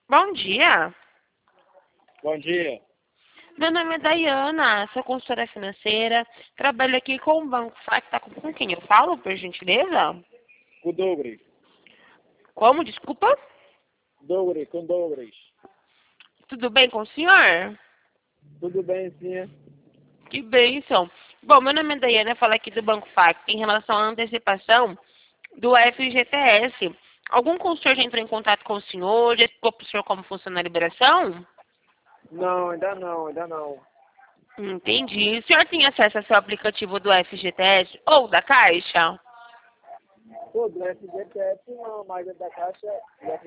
Bom dia. Bom dia. Meu nome é Dayana, sou consultora financeira. Trabalho aqui com o Banco FAC. Tá com quem eu falo, por gentileza? Com o Douglas. Como? Desculpa? Com Douglas. Tudo bem com o senhor? Tudo bem, sim. Que bênção. Bom, meu nome é Dayana, eu falo aqui do Banco FAC em relação à antecipação do FGTS. Algum consultor já entrou em contato com o senhor? Já explicou para o senhor como funciona a liberação? Não, ainda não. Entendi. O senhor tem acesso ao seu aplicativo do FGTS ou da Caixa? Pô, do FGTS não, mas é da Caixa,